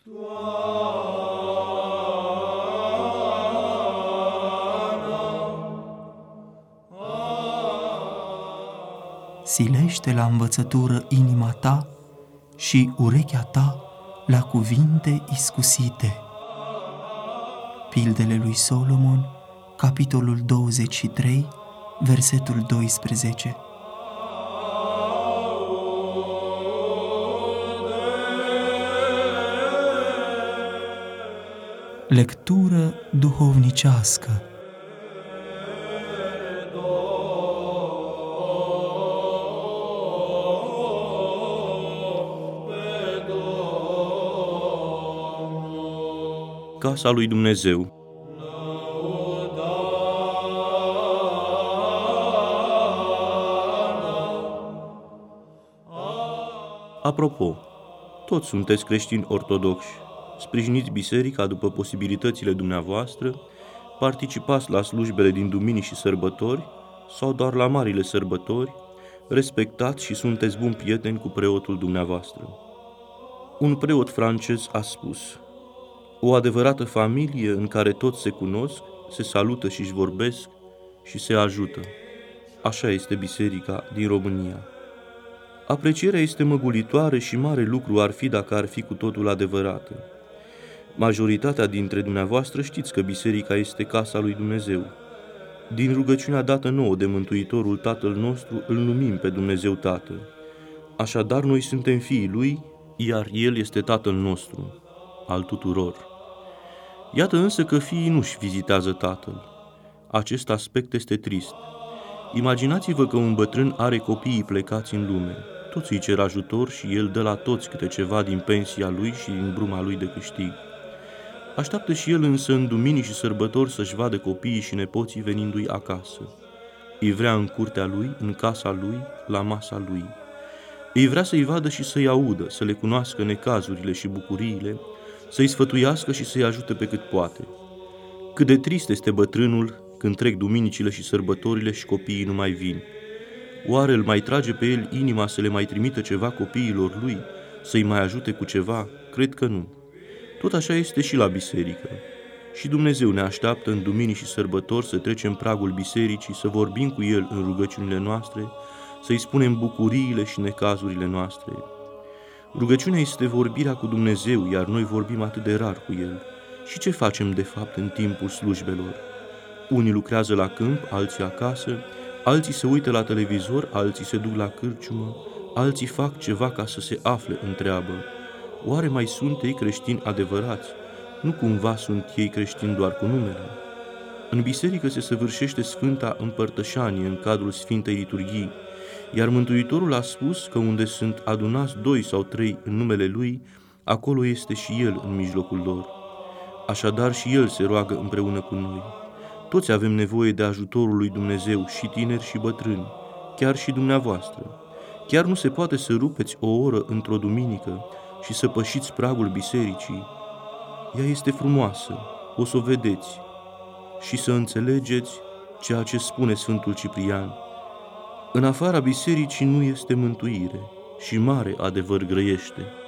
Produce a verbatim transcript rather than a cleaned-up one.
Silește la învățătură inima ta și urechea ta la cuvinte iscusite. Pildele lui Solomon, capitolul douăzeci și trei, versetul doisprezece. Lectură duhovnicească. Casa lui Dumnezeu. Apropo, toți sunteți creștini ortodoxi, sprijiniți biserica după posibilitățile dumneavoastră, participați la slujbele din duminii și sărbători sau doar la marile sărbători, respectați și sunteți buni prieteni cu preotul dumneavoastră. Un preot francez a spus: o adevărată familie în care toți se cunosc, se salută și își vorbesc și se ajută. Așa este biserica din România. Aprecierea este măgulitoare și mare lucru ar fi dacă ar fi cu totul adevărată. Majoritatea dintre dumneavoastră știți că biserica este casa lui Dumnezeu. Din rugăciunea dată nouă de Mântuitorul Tatăl nostru îl numim pe Dumnezeu Tatăl. Așadar noi suntem fiii Lui, iar El este Tatăl nostru, al tuturor. Iată însă că fiii nu-și vizitează Tatăl. Acest aspect este trist. Imaginați-vă că un bătrân are copiii plecați în lume. Toți îi cer ajutor și el dă la toți câte ceva din pensia lui și din bruma lui de câștig. Așteaptă și el însă în duminii și sărbători să-și vadă copiii și nepoții venindu-i acasă. Îi vrea în curtea lui, în casa lui, la masa lui. Îi vrea să-i vadă și să-i audă, să le cunoască necazurile și bucuriile, să-i sfătuiască și să-i ajute pe cât poate. Cât de trist este bătrânul când trec duminicile și sărbătorile și copiii nu mai vin. Oare îl mai trage pe el inima să le mai trimită ceva copiilor lui, să-i mai ajute cu ceva? Cred că nu. Tot așa este și la biserică. Și Dumnezeu ne așteaptă în duminii și sărbători să trecem pragul bisericii, să vorbim cu El în rugăciunile noastre, să-i spunem bucuriile și necazurile noastre. Rugăciunea este vorbirea cu Dumnezeu, iar noi vorbim atât de rar cu El. Și ce facem de fapt în timpul slujbelor? Unii lucrează la câmp, alții acasă, alții se uită la televizor, alții se duc la cârciumă, alții fac ceva ca să se afle în treabă. Oare mai sunt ei creștini adevărați? Nu cumva sunt ei creștini doar cu numele? În biserică se săvârșește Sfânta Împărtășanie în cadrul Sfintei Liturghii, iar Mântuitorul a spus că unde sunt adunați doi sau trei în numele Lui, acolo este și El în mijlocul lor. Așadar și El se roagă împreună cu noi. Toți avem nevoie de ajutorul lui Dumnezeu, și tineri și bătrâni, chiar și dumneavoastră. Chiar nu se poate să rupeți o oră într-o duminică și să pășiți pragul bisericii. Ea este frumoasă, o să o vedeți și să înțelegeți ceea ce spune Sfântul Ciprian. În afara bisericii nu este mântuire și mare adevăr grăiește.